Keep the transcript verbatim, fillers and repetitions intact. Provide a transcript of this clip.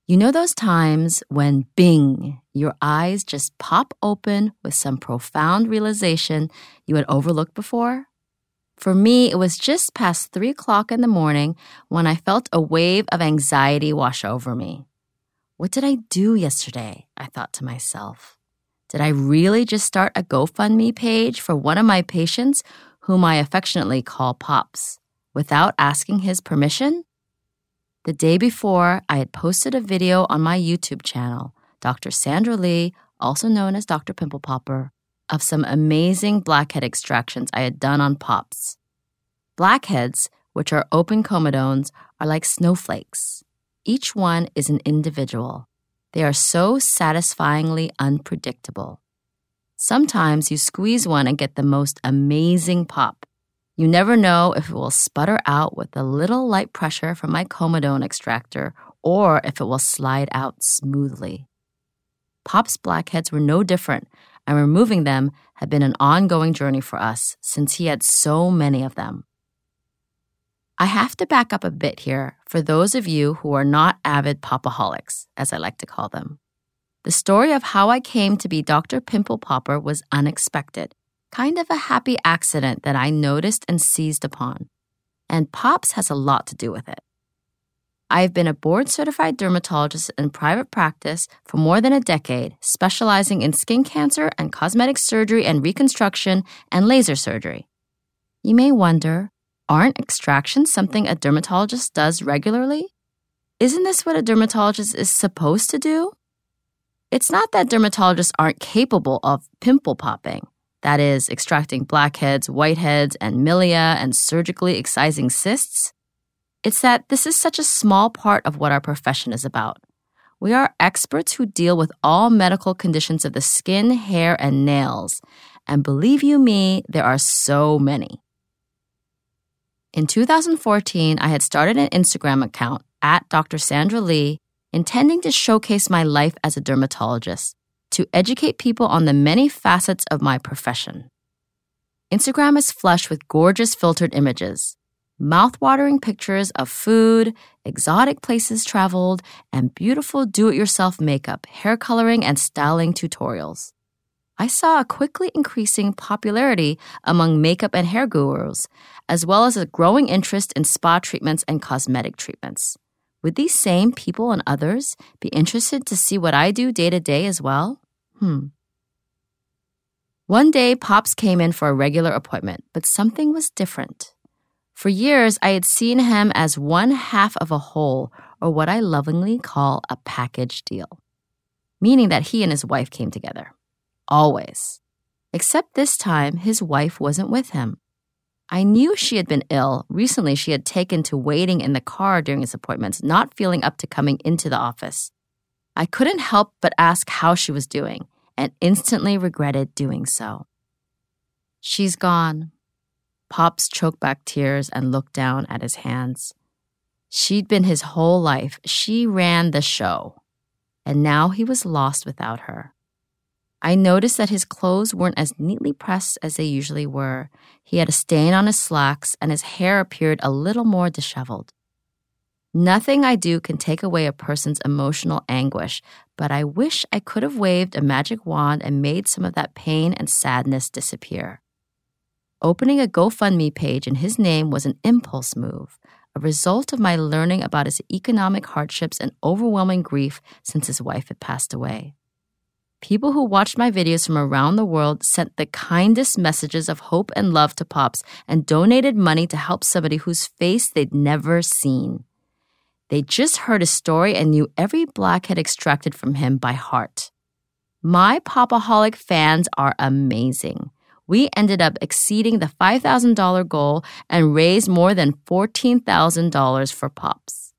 You know those times when, bing, your eyes just pop open with some profound realization you had overlooked before? For me, it was just past three o'clock in the morning when I felt a wave of anxiety wash over me. What did I do yesterday? I thought to myself. Did I really just start a GoFundMe page for one of my patients, whom I affectionately call Pops, without asking his permission? The day before, I had posted a video on my YouTube channel, Doctor Sandra Lee, also known as Doctor Pimple Popper, of some amazing blackhead extractions I had done on Pops. Blackheads, which are open comedones, are like snowflakes. Each one is an individual. They are so satisfyingly unpredictable. Sometimes you squeeze one and get the most amazing pop. You never know if it will sputter out with a little light pressure from my comedone extractor or if it will slide out smoothly. Pop's blackheads were no different, and removing them had been an ongoing journey for us since he had so many of them. I have to back up a bit here for those of you who are not avid popaholics, as I like to call them. The story of how I came to be Doctor Pimple Popper was unexpected, kind of a happy accident that I noticed and seized upon. And Pops has a lot to do with it. I've been a board-certified dermatologist in private practice for more than a decade, specializing in skin cancer and cosmetic surgery and reconstruction and laser surgery. You may wonder, aren't extractions something a dermatologist does regularly? Isn't this what a dermatologist is supposed to do? It's not that dermatologists aren't capable of pimple popping, that is, extracting blackheads, whiteheads, and milia and surgically excising cysts. It's that this is such a small part of what our profession is about. We are experts who deal with all medical conditions of the skin, hair, and nails. And believe you me, there are so many. In two thousand fourteen, I had started an Instagram account at Doctor Sandra Lee, intending to showcase my life as a dermatologist, to educate people on the many facets of my profession. Instagram is flush with gorgeous filtered images, mouth-watering pictures of food, exotic places traveled, and beautiful do-it-yourself makeup, hair coloring, and styling tutorials. I saw a quickly increasing popularity among makeup and hair gurus, as well as a growing interest in spa treatments and cosmetic treatments. Would these same people and others be interested to see what I do day to day as well? Hmm. One day, Pops came in for a regular appointment, but something was different. For years, I had seen him as one half of a whole, or what I lovingly call a package deal, meaning that he and his wife came together. Always. Except this time, his wife wasn't with him. I knew she had been ill. Recently, she had taken to waiting in the car during his appointments, not feeling up to coming into the office. I couldn't help but ask how she was doing, and instantly regretted doing so. She's gone. Pops choked back tears and looked down at his hands. She'd been his whole life. She ran the show. And now he was lost without her. I noticed that his clothes weren't as neatly pressed as they usually were. He had a stain on his slacks, and his hair appeared a little more disheveled. Nothing I do can take away a person's emotional anguish, but I wish I could have waved a magic wand and made some of that pain and sadness disappear. Opening a GoFundMe page in his name was an impulse move, a result of my learning about his economic hardships and overwhelming grief since his wife had passed away. People who watched my videos from around the world sent the kindest messages of hope and love to Pops and donated money to help somebody whose face they'd never seen. They just heard his story and knew every blackhead extracted from him by heart. My Popaholic fans are amazing. We ended up exceeding the five thousand dollars goal and raised more than fourteen thousand dollars for Pops.